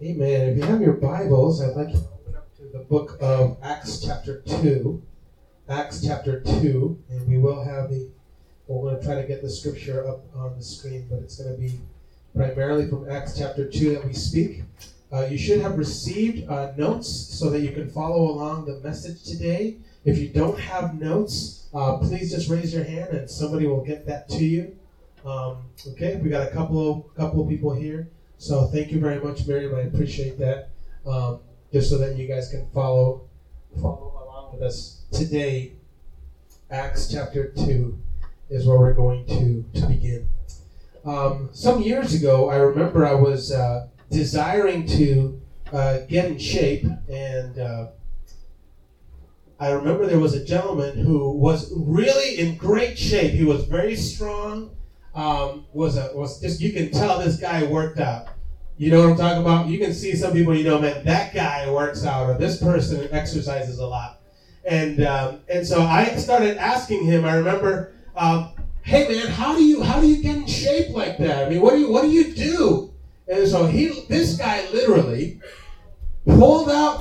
Amen. If you have your Bibles, I'd like you to open up to the book of Acts chapter 2. Acts chapter 2. And we will have we're going to try to get the scripture up on the screen, but it's going to be primarily from Acts chapter 2 that we speak. You should have received notes so that you can follow along the message today. If you don't have notes, please just raise your hand and somebody will get that to you. Okay, we got a couple of people here. So thank you very much, Miriam. I appreciate that. Just so that you guys can follow along with us today. Acts chapter 2 is where we're going to begin. Some years ago, I remember I was desiring to get in shape, and I remember there was a gentleman who was really in great shape. He was very strong. Was just, you can tell this guy worked out. You know what I'm talking about? You can see some people, man, that guy works out, or this person exercises a lot. And so I started asking him. I remember, hey man, how do you get in shape like that? I mean, what do you do? And so this guy literally pulled out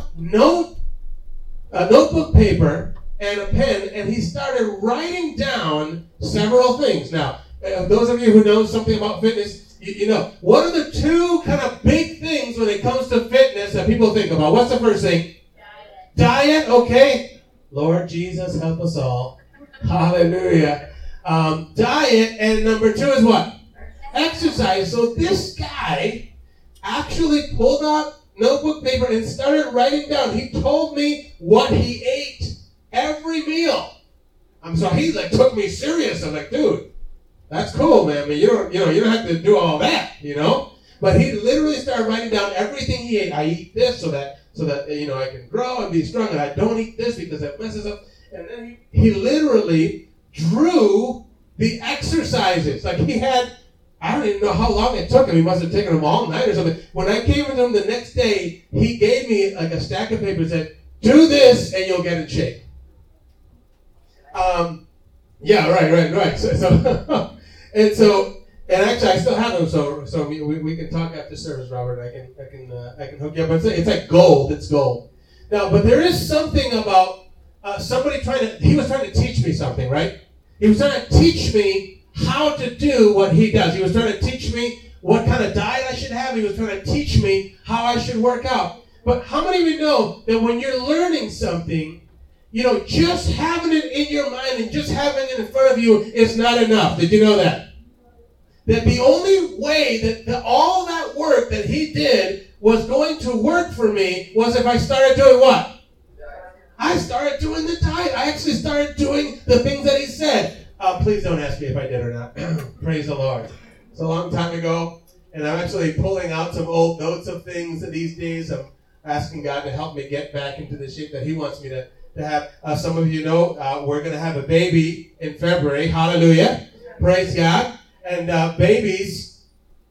a notebook paper and a pen, and he started writing down several things. Now, those of you who know something about fitness, you know, what are the two kind of big things when it comes to fitness that people think about? What's the first thing? Diet, okay. Lord Jesus, help us all. Hallelujah. Diet, and number two is what? Exercise. So this guy actually pulled out notebook paper and started writing down. He told me what he ate every meal. He took me serious. I'm like, dude, that's cool, man. I mean, you don't have to do all that, But he literally started writing down everything he ate. I eat this so that I can grow and be strong, and I don't eat this because it messes up. And then he literally drew the exercises. Like he had, I don't even know how long it took him. He must have taken them all night or something. When I came with him the next day, he gave me like a stack of paper and said, do this and you'll get in shape. Yeah, right. And actually, I still have them, so we can talk after service, Robert. I can hook you up. But it's like gold. It's gold. Now, but there is something about somebody he was trying to teach me something, right? He was trying to teach me how to do what he does. He was trying to teach me what kind of diet I should have. He was trying to teach me how I should work out. But how many of you know that when you're learning something, just having it in your mind and just having it in front of you is not enough? Did you know that? That the only way that all that work that he did was going to work for me was if I started doing what? I started doing the diet. I actually started doing the things that he said. Please don't ask me if I did or not. Praise the Lord. It's a long time ago, and I'm actually pulling out some old notes of things these days. I'm asking God to help me get back into the shape that he wants me to have. Some of you know we're going to have a baby in February. Hallelujah. Praise God. And babies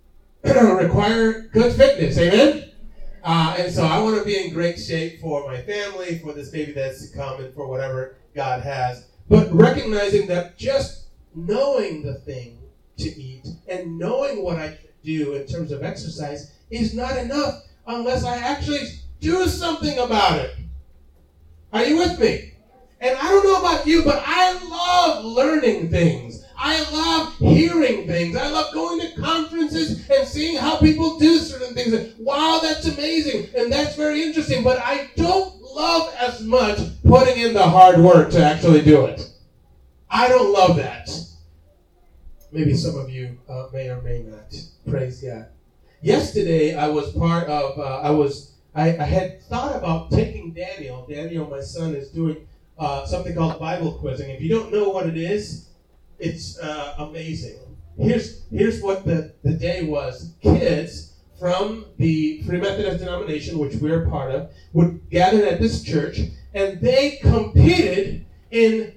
require good fitness. Amen? And so I want to be in great shape for my family, for this baby that's to come, and for whatever God has. But recognizing that just knowing the thing to eat and knowing what I should do in terms of exercise is not enough unless I actually do something about it. Are you with me? And I don't know about you, but I love learning things. I love hearing things. I love going to conferences and seeing how people do certain things. Wow, that's amazing. And that's very interesting. But I don't love as much putting in the hard work to actually do it. I don't love that. Maybe some of you may or may not. Praise God. Yesterday, I was part of, I had thought about taking Daniel. Daniel, my son, is doing something called Bible quizzing. If you don't know what it is, it's amazing. Here's what the day was. Kids from the Free Methodist denomination, which we're part of, would gather at this church, and they competed in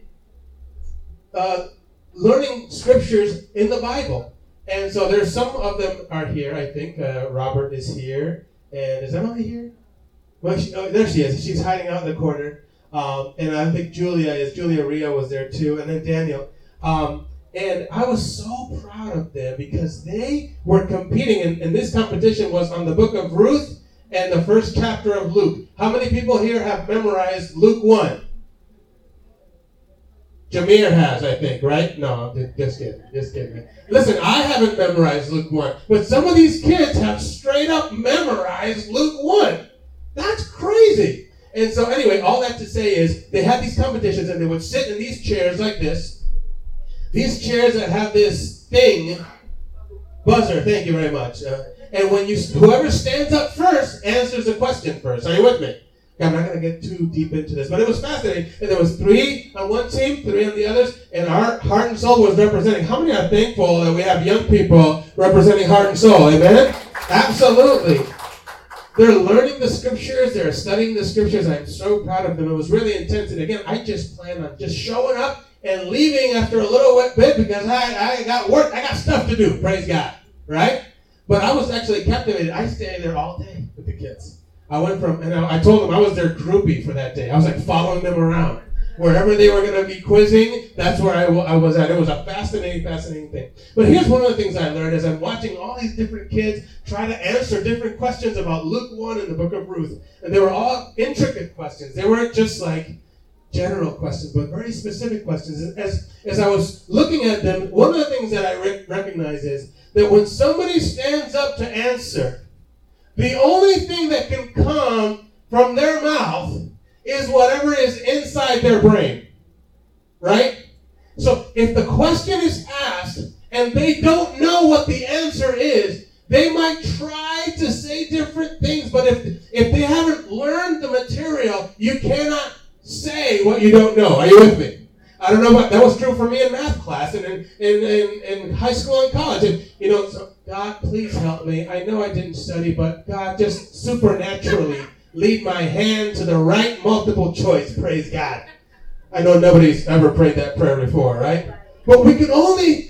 learning scriptures in the Bible. And so there's some of them are here. I think Robert is here, and is Emily here? Well, there she is. She's hiding out in the corner. And I think Julia Ria was there too, and then Daniel. And I was so proud of them because they were competing, and this competition was on the book of Ruth and the first chapter of Luke. How many people here have memorized Luke 1? Jameer has, I think, right? No, just kidding. Listen, I haven't memorized Luke 1, but some of these kids have straight up memorized Luke 1. That's crazy. And so anyway, all that to say is they had these competitions and they would sit in these chairs like this. These chairs that have this thing, buzzer, thank you very much. And when whoever stands up first answers the question first. Are you with me? I'm not going to get too deep into this, but it was fascinating. And there was 3 on one team, 3 on the others, and our heart and soul was representing. How many are thankful that we have young people representing heart and soul? Amen? Absolutely. They're learning the scriptures. They're studying the scriptures. I'm so proud of them. It was really intense. And again, I just plan on just showing up and leaving after a little bit because I got work. I got stuff to do. Praise God. Right? But I was actually captivated. I stayed there all day with the kids. I went from, and I told them I was their groupie for that day. I was like following them around. Wherever they were going to be quizzing, that's where I was at. It was a fascinating thing. But here's one of the things I learned as I'm watching all these different kids try to answer different questions about Luke 1 and the book of Ruth. And they were all intricate questions. They weren't just like general questions, but very specific questions. As I was looking at them, one of the things that I recognize is that when somebody stands up to answer, the only thing that can come from their mouth is whatever is inside their brain. Right? So if the question is asked and they don't know what the answer is, they might try to say different things, but if they haven't learned the material, you cannot say what you don't know. Are you with me? I don't know what that was true for me in math class and in high school and college. And so God, please help me. I know I didn't study, but God, just supernaturally lead my hand to the right multiple choice. Praise God. I know nobody's ever prayed that prayer before, right? But we can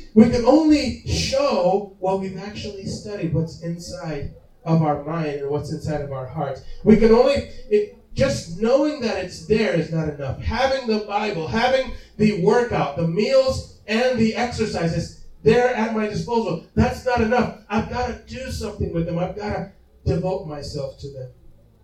only show what we've actually studied, what's inside of our mind and what's inside of our hearts. We can only just knowing that it's there is not enough. Having the Bible, having the workout, the meals, and the exercises there at my disposal, that's not enough. I've got to do something with them. I've got to devote myself to them.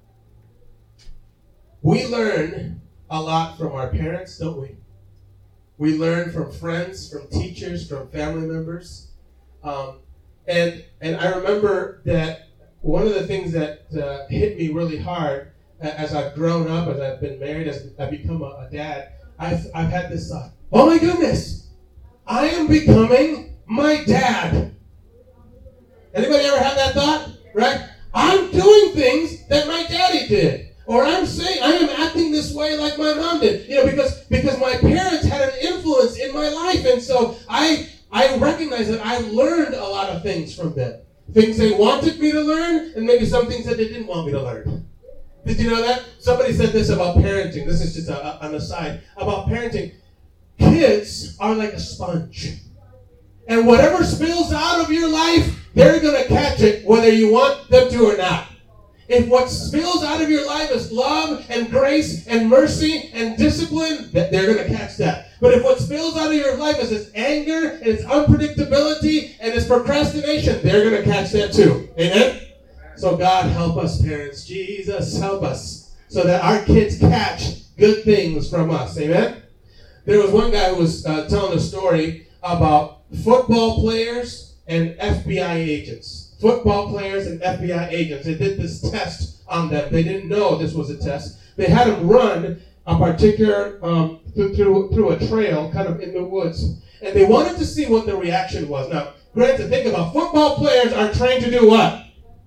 We learn a lot from our parents, don't we? We learn from friends, from teachers, from family members. And I remember that one of the things that hit me really hard as I've grown up, as I've been married, as I've become a dad, I've had this thought, oh my goodness, I am becoming my dad. Anybody ever had that thought? Right? I'm doing things that my daddy did. Or I'm saying I am acting this way like my mom did. Because my parents had an influence in my life. And so I recognize that I learned a lot of things from them. Things they wanted me to learn, and maybe some things that they didn't want me to learn. Did you know that? Somebody said this about parenting. This is just an aside. About parenting. Kids are like a sponge. And whatever spills out of your life, they're going to catch it whether you want them to or not. If what spills out of your life is love and grace and mercy and discipline, they're going to catch that. But if what spills out of your life is this anger and its unpredictability and its procrastination, they're going to catch that too. Amen? So God help us, parents. Jesus, help us so that our kids catch good things from us. Amen? There was one guy who was telling a story about football players and FBI agents. Football players and FBI agents. They did this test on them. They didn't know this was a test. They had them run a particular, through a trail kind of in the woods. And they wanted to see what the reaction was. Now, granted, think about football players are trained to do what?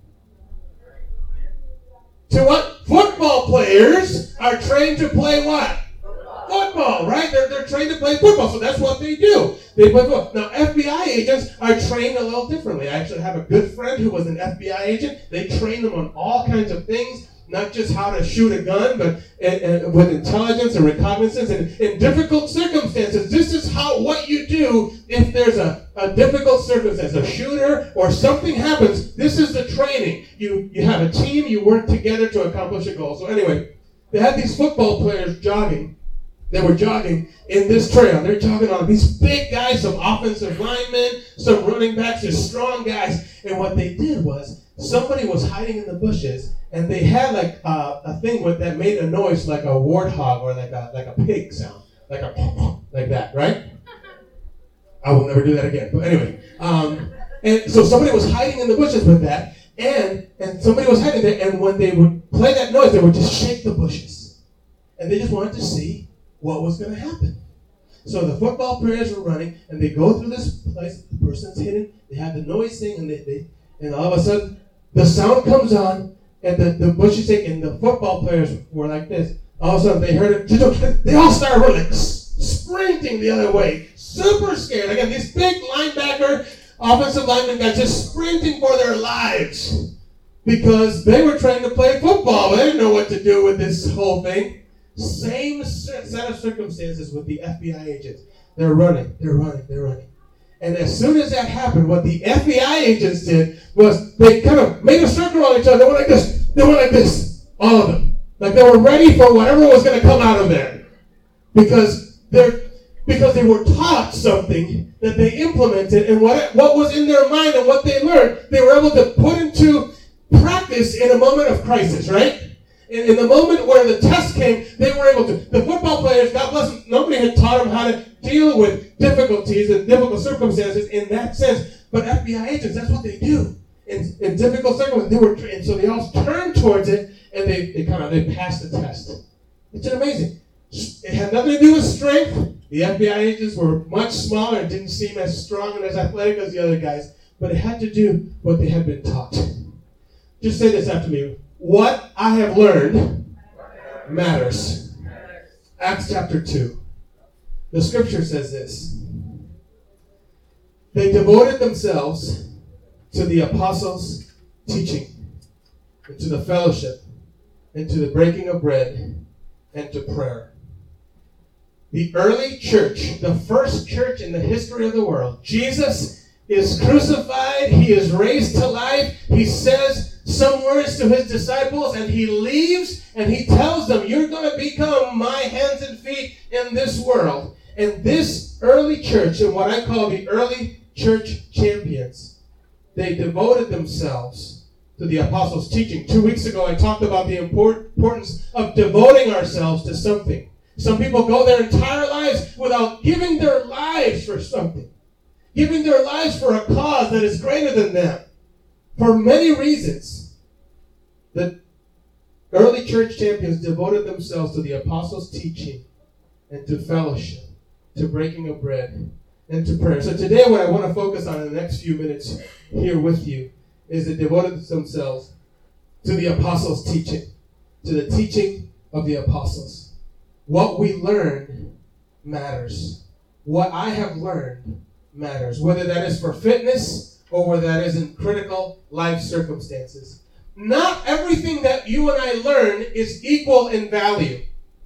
To what? Football players are trained to play what? Football, right? They're trained to play football, so that's what they do. They play football. Now, FBI agents are trained a little differently. I actually have a good friend who was an FBI agent. They train them on all kinds of things, not just how to shoot a gun, but with intelligence and reconnaissance and in difficult circumstances. This is what you do if there's a difficult circumstance, a shooter or something happens. This is the training. You have a team, you work together to accomplish a goal. So anyway, they had these football players jogging. They were jogging in this trail. They're jogging on these big guys, some offensive linemen, some running backs, some strong guys. And what they did was somebody was hiding in the bushes, and they had like a thing that made a noise like a warthog or like a pig sound, like that, right? I will never do that again. But anyway, and so somebody was hiding in the bushes with that, and somebody was hiding there, and when they would play that noise, they would just shake the bushes, and they just wanted to see what was going to happen. So the football players were running, and they go through this place. The person's hidden. They have the noise thing, and all of a sudden the sound comes on, and the bushes shake, and the football players were like this. All of a sudden they heard it. They all started running, sprinting the other way, super scared. Again, these big linebacker, offensive linemen guys just sprinting for their lives because they were trying to play football. They didn't know what to do with this whole thing. Same set of circumstances with the FBI agents. They're running. And as soon as that happened, what the FBI agents did was they kind of made a circle on each other. They went like this. All of them. Like they were ready for whatever was going to come out of there. Because they were taught something that they implemented, and what was in their mind and what they learned, they were able to put into practice in a moment of crisis, right? In the moment where the test came, they were able to. The football players, God bless them, nobody had taught them how to deal with difficulties and difficult circumstances in that sense. But FBI agents, that's what they do. In difficult circumstances, and so they all turned towards it, and they passed the test. It's amazing. It had nothing to do with strength. The FBI agents were much smaller and didn't seem as strong and as athletic as the other guys. But it had to do what they had been taught. Just say this after me. What I have learned matters. Acts chapter 2. The scripture says this. They devoted themselves to the apostles' teaching, and to the fellowship, and to the breaking of bread, and to prayer. The early church, the first church in the history of the world, Jesus is crucified, he is raised to life, he says some words to his disciples, and he leaves, and he tells them, you're going to become my hands and feet in this world. And this early church, and what I call the early church champions, they devoted themselves to the apostles' teaching. 2 weeks ago, I talked about the importance of devoting ourselves to something. Some people go their entire lives without giving their lives for something. Giving their lives for a cause that is greater than them. For many reasons, the early church champions devoted themselves to the apostles' teaching and to fellowship, to breaking of bread, and to prayer. So today what I want to focus on in the next few minutes here with you is they devoted themselves to the apostles' teaching, to the teaching of the apostles. What we learn matters. What I have learned matters, whether that is for fitness or whether that is in critical life circumstances. Not everything that you and I learn is equal in value.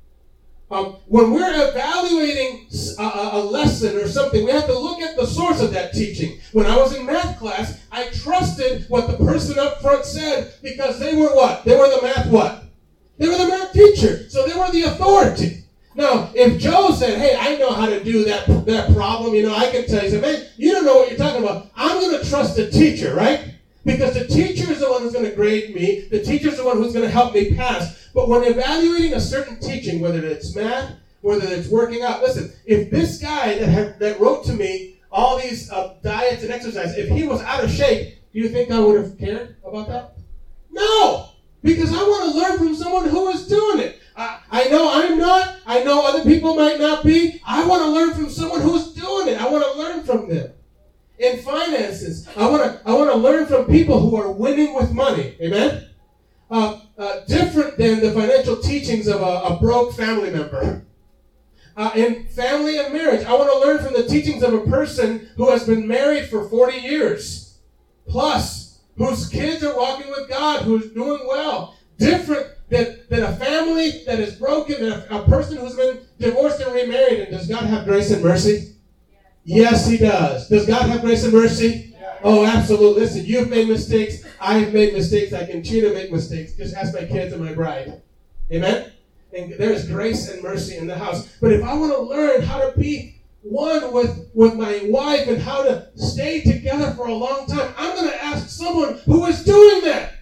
When we're evaluating a lesson or something, we have to look at the source of that teaching. When I was in math class, I trusted what the person up front said because they were what? They were the math what? They were the math teacher. So they were the authority. Now, if Joe said, hey, I know how to do that problem, I can tell you, say, man, you don't know what you're talking about. I'm going to trust the teacher, right? Because the teacher is the one who's going to grade me. The teacher is the one who's going to help me pass. But when evaluating a certain teaching, whether it's math, whether it's working out, listen, if this guy that wrote to me all these diets and exercises, if he was out of shape, do you think I would have cared about that? No, because I want to learn from someone who is doing it. I know I'm not. I know other people might not be. I want to learn from someone who's doing it. I want to learn from them. In finances, I want to learn from people who are winning with money. Amen? Different than the financial teachings of a broke family member. In family and marriage, I want to learn from the teachings of a person who has been married for 40 years plus, whose kids are walking with God, who's doing well. Different than a family that is broken, than a person who's been divorced and remarried. And does God have grace and mercy? Yes, he does. Does God have grace and mercy? Yeah. Oh, absolutely. Listen, you've made mistakes. I have made mistakes. I continue to make mistakes. Just ask my kids and my bride. Amen? And there's grace and mercy in the house. But if I want to learn how to be one with my wife and how to stay together for a long time, I'm going to ask someone who is doing that.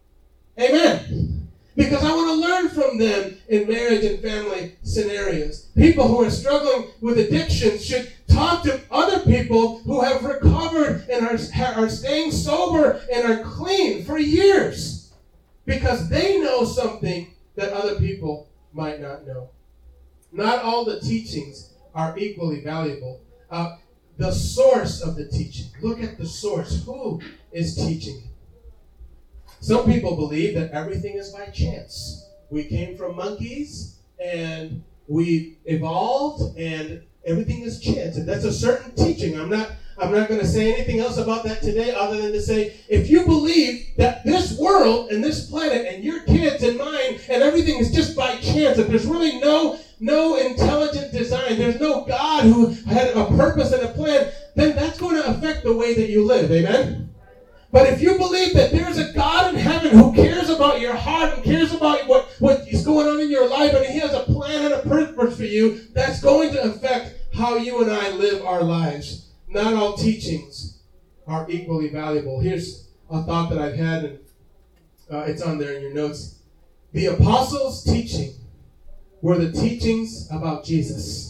Amen. Because I want to learn from them in marriage and family scenarios. People who are struggling with addictions should talk to other people who have recovered and are staying sober and are clean for years. Because they know something that other people might not know. Not all the teachings are equally valuable. The source of the teaching. Look at the source. Who is teaching? Some people believe that everything is by chance. We came from monkeys and we evolved and everything is chance. And that's a certain teaching. I'm not going to say anything else about that today other than to say, if you believe that this world and this planet and your kids and mine and everything is just by chance, that there's really no intelligent design, there's no God who had a purpose and a plan, then that's going to affect the way that you live. Amen? But if you believe that there's a God in heaven who cares about your heart and cares about what is going on in your life, and he has a plan and a purpose for you, that's going to affect how you and I live our lives. Not all teachings are equally valuable. Here's a thought that I've had, and it's on there in your notes. The apostles' teaching were the teachings about Jesus.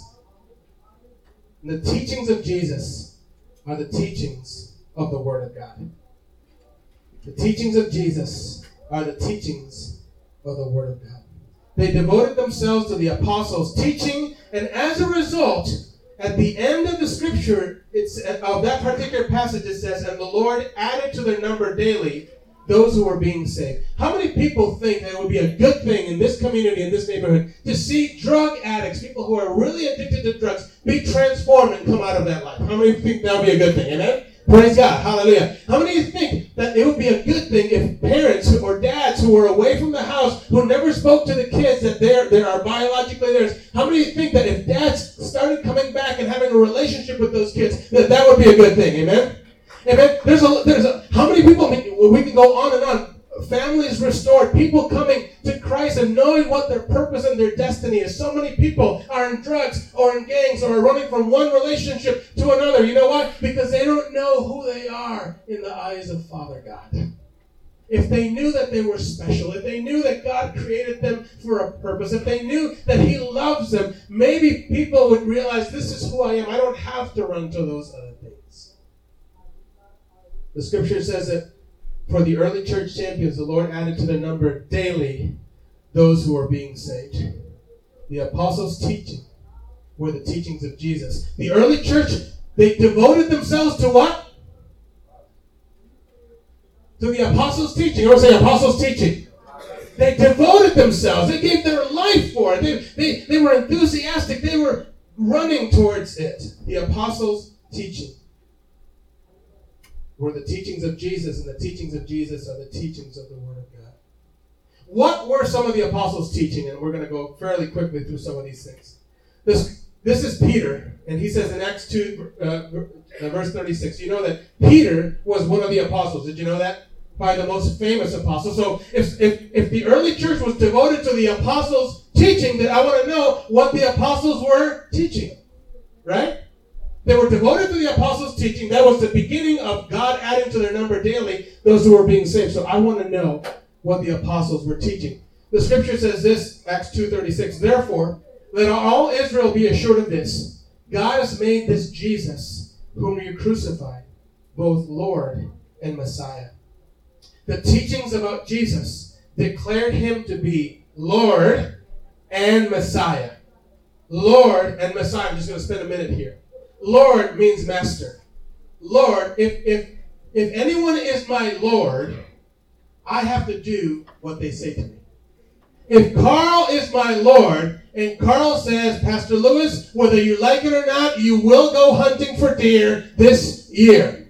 And the teachings of Jesus are the teachings of the Word of God. The teachings of Jesus are the teachings of the Word of God. They devoted themselves to the apostles' teaching, and as a result, at the end of the scripture, of that particular passage, it says, and the Lord added to their number daily those who were being saved. How many people think that it would be a good thing in this community, in this neighborhood, to see drug addicts, people who are really addicted to drugs, be transformed and come out of that life? How many think that would be a good thing? Amen? Praise God. Hallelujah. How many of you think that it would be a good thing if parents or dads who were away from the house, who never spoke to the kids that they are biologically theirs, how many of you think that if dads started coming back and having a relationship with those kids, that would be a good thing? Amen? Amen? How many people, we can go on and on. Families restored, people coming to Christ and knowing what their purpose and their destiny is. So many people are in drugs or in gangs or are running from one relationship to another. You know what? Because they don't know who they are in the eyes of Father God. If they knew that they were special, if they knew that God created them for a purpose, if they knew that He loves them, maybe people would realize, this is who I am. I don't have to run to those other things. The scripture says that for the early church champions, the Lord added to their number daily those who are being saved. The apostles' teaching were the teachings of Jesus. The early church, they devoted themselves to what? To the apostles' teaching. Everyone say apostles' teaching. They devoted themselves. They gave their life for it. They were enthusiastic. They were running towards it. The apostles' teaching were the teachings of Jesus, and the teachings of Jesus are the teachings of the Word of God. What were some of the apostles' teaching? And we're going to go fairly quickly through some of these things. This is Peter, and he says in Acts 2, verse 36, you know that Peter was one of the apostles. Did you know that? Probably the most famous apostle. So if the early church was devoted to the apostles' teaching, then I want to know what the apostles were teaching. Right? They were devoted to the apostles' teaching. That was the beginning of God adding to their number daily those who were being saved. So I want to know what the apostles were teaching. The scripture says this, Acts 2:36, therefore, let all Israel be assured of this. God has made this Jesus, whom you crucified, both Lord and Messiah. The teachings about Jesus declared him to be Lord and Messiah. Lord and Messiah. I'm just going to spend a minute here. Lord means master. Lord, if anyone is my Lord, I have to do what they say to me. If Carl is my Lord, and Carl says, Pastor Lewis, whether you like it or not, you will go hunting for deer this year.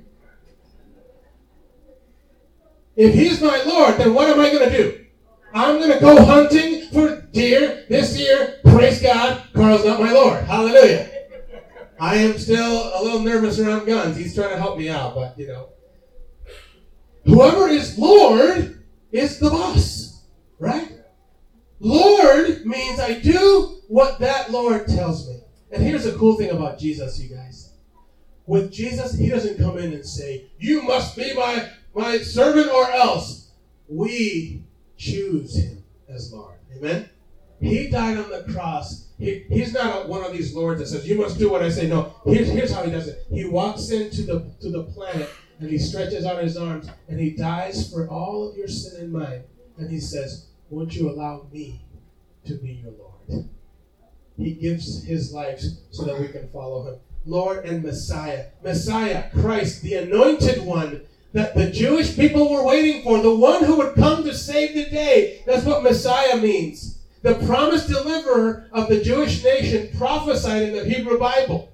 If he's my Lord, then what am I going to do? I'm going to go hunting for deer this year. Praise God, Carl's not my Lord. Hallelujah. I am still a little nervous around guns. He's trying to help me out, but, whoever is Lord is the boss, right? Lord means I do what that Lord tells me. And here's the cool thing about Jesus, you guys. With Jesus, he doesn't come in and say, you must be my servant or else. We choose him as Lord. Amen? He died on the cross. He's not one of these lords that says, you must do what I say. No, here's how he does it. He walks into the planet and he stretches out his arms and he dies for all of your sin and mine. And he says, won't you allow me to be your Lord? He gives his life so that we can follow him. Lord and Messiah. Messiah, Christ, the anointed one that the Jewish people were waiting for. The one who would come to save the day. That's what Messiah means. The promised deliverer of the Jewish nation prophesied in the Hebrew Bible.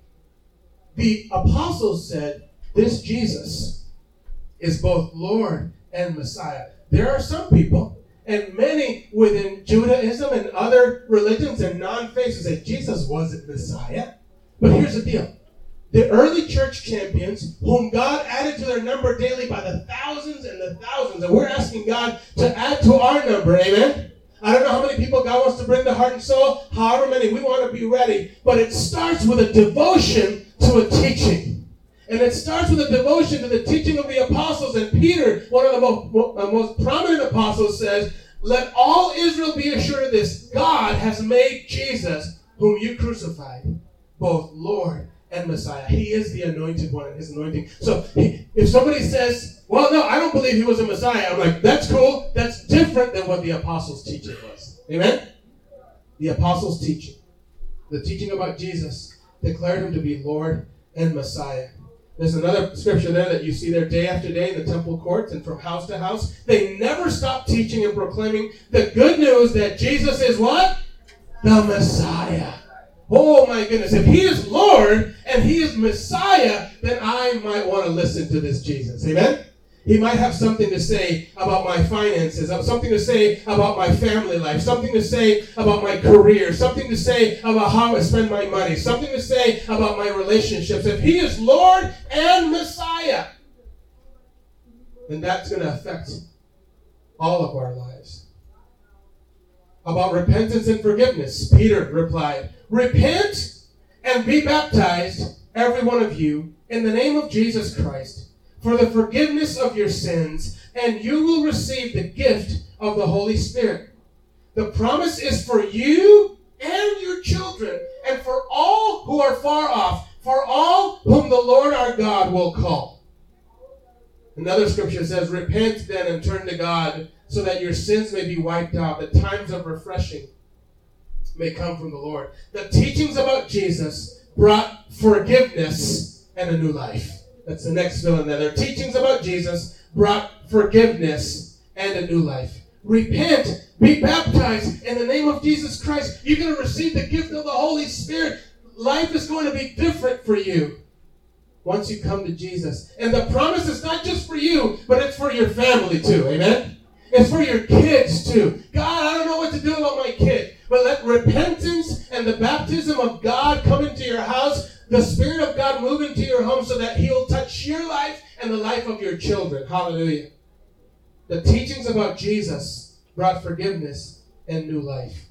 The apostles said, this Jesus is both Lord and Messiah. There are some people, and many within Judaism and other religions and non-faiths who say Jesus wasn't Messiah. But here's the deal. The early church champions, whom God added to their number daily by the thousands and the thousands, and we're asking God to add to our number, amen? I don't know how many people God wants to bring to heart and soul, however many, we want to be ready. But it starts with a devotion to a teaching. And it starts with a devotion to the teaching of the apostles. And Peter, one of the most prominent apostles, says, let all Israel be assured of this. God has made Jesus, whom you crucified, both Lord and Messiah. He is the anointed one and his anointing. So if somebody says, well, no, I don't believe he was a Messiah, I'm like, that's cool. That's different than what the apostles' teaching was. Amen? The apostles' teaching. The teaching about Jesus declared him to be Lord and Messiah. There's another scripture there that you see there day after day in the temple courts and from house to house. They never stopped teaching and proclaiming the good news that Jesus is what? The Messiah. Oh my goodness. If he is Lord and he is Messiah, then I might want to listen to this Jesus. Amen? He might have something to say about my finances, something to say about my family life, something to say about my career, something to say about how I spend my money, something to say about my relationships. If he is Lord and Messiah, then that's going to affect all of our lives. About repentance and forgiveness, Peter replied, repent and be baptized, every one of you, in the name of Jesus Christ, for the forgiveness of your sins, and you will receive the gift of the Holy Spirit. The promise is for you and your children, and for all who are far off, for all whom the Lord our God will call. Another scripture says, repent then and turn to God, so that your sins may be wiped out, that times of refreshing may come from the Lord. The teachings about Jesus brought forgiveness and a new life. That's the next fill in there. Their teachings about Jesus brought forgiveness and a new life. Repent, be baptized in the name of Jesus Christ. You're going to receive the gift of the Holy Spirit. Life is going to be different for you once you come to Jesus. And the promise is not just for you, but it's for your family too. Amen? It's for your kids too. God, I don't know what to do about my kid. But let repentance and the baptism of God come into your house, the Spirit of God move into your home so that he'll touch your life and the life of your children. Hallelujah. The teachings about Jesus brought forgiveness and new life.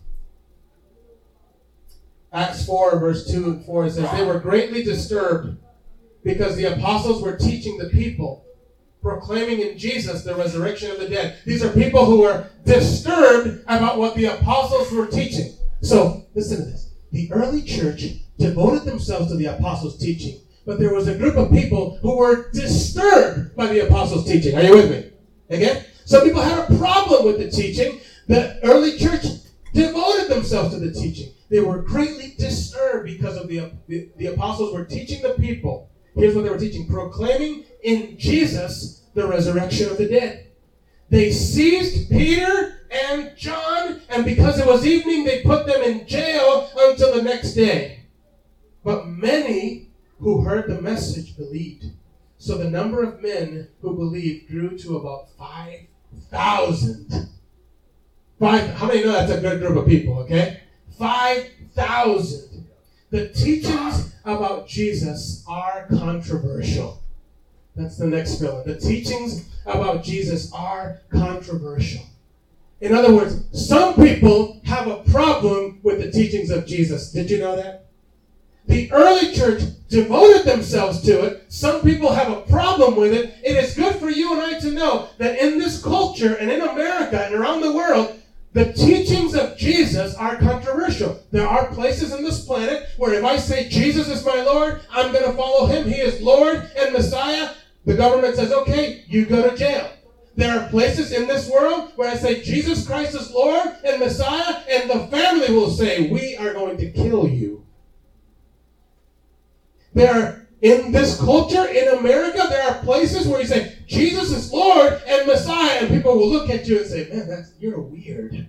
Acts 4, verse 2 and 4, it says, they were greatly disturbed because the apostles were teaching the people, proclaiming in Jesus the resurrection of the dead. These are people who were disturbed about what the apostles were teaching. So, listen to this. The early church devoted themselves to the apostles' teaching, but there was a group of people who were disturbed by the apostles' teaching. Are you with me? Again? Some people had a problem with the teaching. The early church devoted themselves to the teaching. They were greatly disturbed because of the apostles were teaching the people. Here's what they were teaching. Proclaiming in Jesus the resurrection of the dead. They seized Peter and John, and because it was evening, they put them in jail until the next day. But many who heard the message believed. So the number of men who believed grew to about 5,000. How many know that's a good group of people, okay? 5,000. The teachings about Jesus are controversial. That's the next fill. The teachings about Jesus are controversial. In other words, some people have a problem with the teachings of Jesus. Did you know that? The early church devoted themselves to it. Some people have a problem with it. It is good for you and I to know that in this culture and in America and around the world, the teachings of Jesus are controversial. There are places in this planet where if I say Jesus is my Lord, I'm going to follow him. He is Lord and Messiah. The government says, okay, you go to jail. There are places in this world where I say Jesus Christ is Lord and Messiah, and the family will say, we are going to kill you. In this culture, in America, there are places where you say, Jesus is Lord and Messiah, and people will look at you and say, man, you're weird.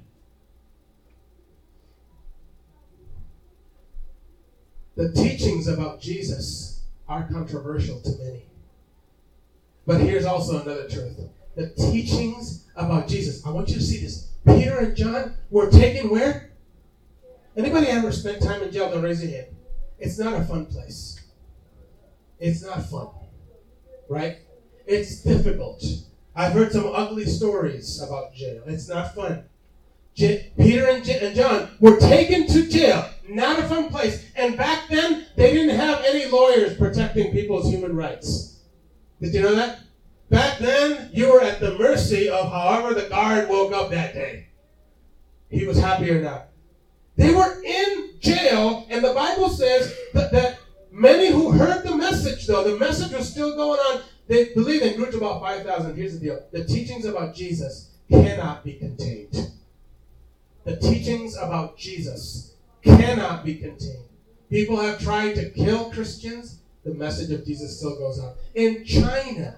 The teachings about Jesus are controversial to many. But here's also another truth. The teachings about Jesus, I want you to see this. Peter and John were taken where? Anybody ever spent time in jail? Don't raise your hand. It's not a fun place. It's not fun, right? It's difficult. I've heard some ugly stories about jail. It's not fun. Peter and John were taken to jail. Not a fun place. And back then, they didn't have any lawyers protecting people's human rights. Did you know that? Back then, you were at the mercy of however the guard woke up that day. He was happy or not. They were in jail, and the Bible says that many who heard the message, though, the message was still going on. They believed and grew to about 5,000. Here's the deal. The teachings about Jesus cannot be contained. The teachings about Jesus cannot be contained. People have tried to kill Christians. The message of Jesus still goes on. In China,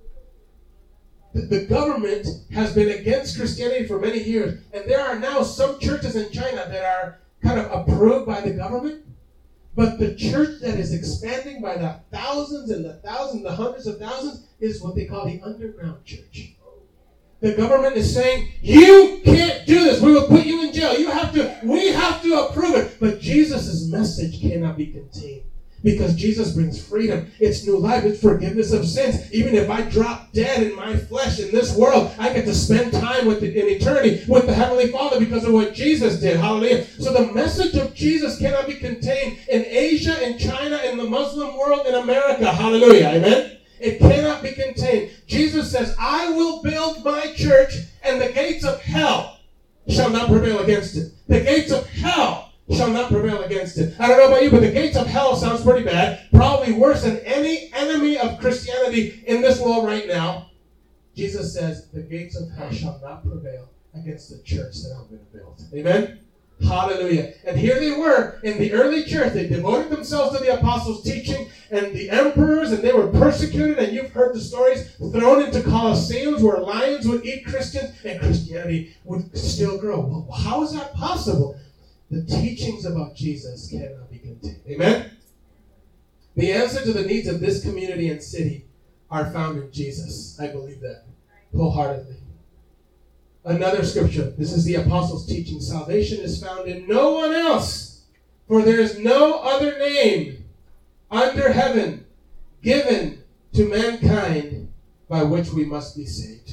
the government has been against Christianity for many years. And there are now some churches in China that are kind of approved by the government. But the church that is expanding by the thousands and the hundreds of thousands is what they call the underground church. The government is saying, you can't do this. We will put you in jail. We have to approve it. But Jesus' message cannot be contained. Because Jesus brings freedom. It's new life. It's forgiveness of sins. Even if I drop dead in my flesh in this world, I get to spend time in eternity with the Heavenly Father because of what Jesus did. Hallelujah. So the message of Jesus cannot be contained in Asia, in China, in the Muslim world, in America. Hallelujah. Amen. It cannot be contained. Jesus says, I will build my church and the gates of hell shall not prevail against it. The gates of hell shall not prevail against it. I don't know about you, but the gates of hell sounds pretty bad. Probably worse than any enemy of Christianity in this world right now. Jesus says, the gates of hell shall not prevail against the church that I'm going to build. Amen? Hallelujah. And here they were in the early church. They devoted themselves to the apostles' teaching and the emperors, and they were persecuted, and you've heard the stories, thrown into colosseums where lions would eat Christians, and Christianity would still grow. Well, how is that possible? The teachings about Jesus cannot be contained. Amen? The answer to the needs of this community and city are found in Jesus. I believe that wholeheartedly. Another scripture. This is the apostles' teaching. Salvation is found in no one else, for there is no other name under heaven given to mankind by which we must be saved.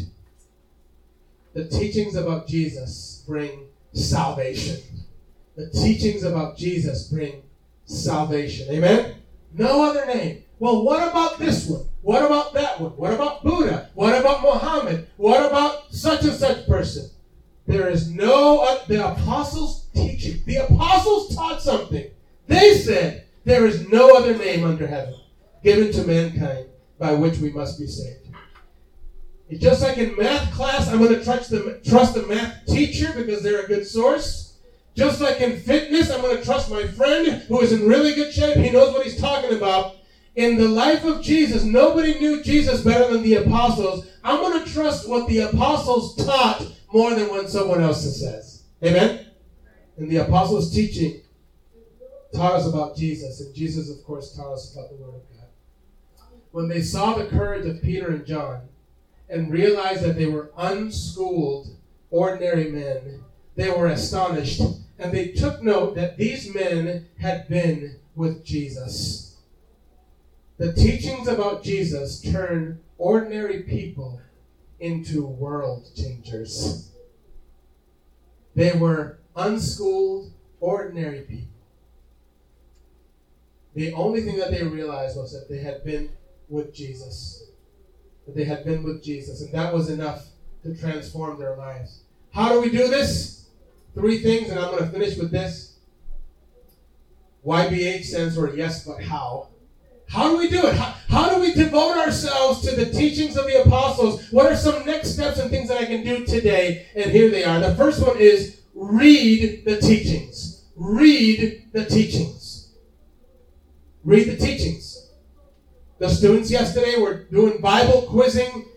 The teachings about Jesus bring salvation. The teachings about Jesus bring salvation. Amen? No other name. Well, what about this one? What about that one? What about Buddha? What about Muhammad? What about such and such person? There is no, the apostles' teaching. The apostles taught something. They said, there is no other name under heaven given to mankind by which we must be saved. It's just like in math class, I'm going to trust the math teacher because they're a good source. Just like in fitness, I'm going to trust my friend who is in really good shape. He knows what he's talking about. In the life of Jesus, nobody knew Jesus better than the apostles. I'm going to trust what the apostles taught more than what someone else says. Amen? And the apostles' teaching taught us about Jesus. And Jesus, of course, taught us about the Word of God. When they saw the courage of Peter and John and realized that they were unschooled, ordinary men, they were astonished. And they took note that these men had been with Jesus. The teachings about Jesus turn ordinary people into world changers. They were unschooled, ordinary people. The only thing that they realized was that they had been with Jesus. That they had been with Jesus. And that was enough to transform their lives. How do we do this? 3 things, and I'm going to finish with this. YBH stands for yes, but how? How do we do it? How do we devote ourselves to the teachings of the apostles? What are some next steps and things that I can do today? And here they are. The first one is read the teachings. Read the teachings. Read the teachings. The students yesterday were doing Bible quizzing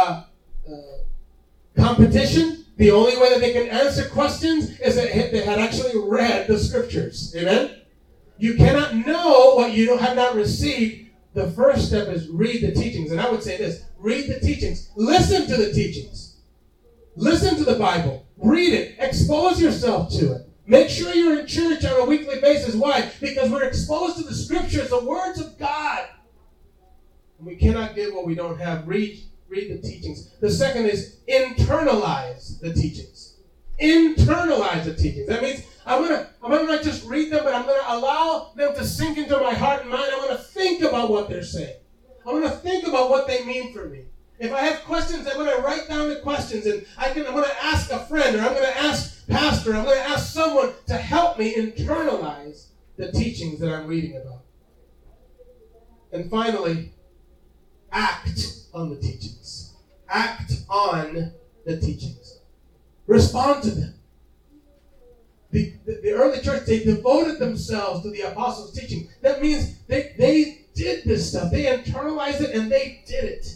competition. The only way that they can answer questions is that they had actually read the scriptures. Amen? You cannot know what you have not received. The first step is read the teachings. And I would say this, read the teachings. Listen to the teachings. Listen to the Bible. Read it. Expose yourself to it. Make sure you're in church on a weekly basis. Why? Because we're exposed to the scriptures, the words of God. And we cannot give what we don't have. Read the teachings. The second is internalize the teachings. Internalize the teachings. That means I'm gonna not just read them, but I'm gonna allow them to sink into my heart and mind. I'm gonna think about what they're saying. I'm gonna think about what they mean for me. If I have questions, I'm gonna write down the questions, and I'm gonna ask a friend, or I'm gonna ask pastor, I'm gonna ask someone to help me internalize the teachings that I'm reading about. And finally, act on the teachings. Act on the teachings. Respond to them. The early church, they devoted themselves to the apostles' teaching. That means they did this stuff. They internalized it and they did it.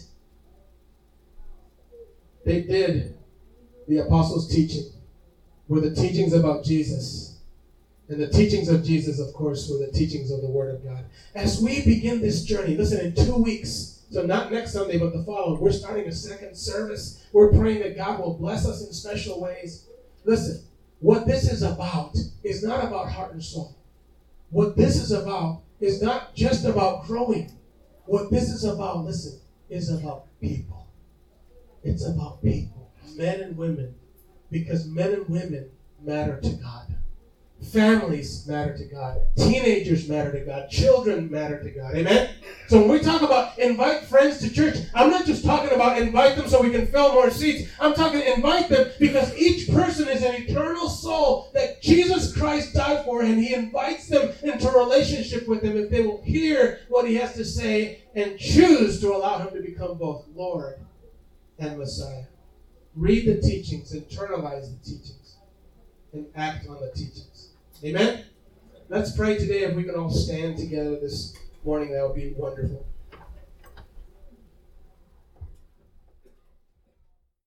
They did the apostles' teaching. Were the teachings about Jesus. And the teachings of Jesus, of course, were the teachings of the Word of God. As we begin this journey, listen, in 2 weeks, so not next Sunday, but the following, we're starting a second service. We're praying that God will bless us in special ways. Listen. What this is about is not about heart and soul. What this is about is not just about growing. What this is about, listen, is about people. It's about people, men and women, because men and women matter to God. Families matter to God. Teenagers matter to God. Children matter to God. Amen? So when we talk about invite friends to church, I'm not just talking about invite them so we can fill more seats. I'm talking invite them because each person is an eternal soul that Jesus Christ died for, and he invites them into a relationship with him if they will hear what he has to say and choose to allow him to become both Lord and Messiah. Read the teachings, internalize the teachings, and act on the teachings. Amen? Let's pray today. If we can all stand together this morning, that would be wonderful.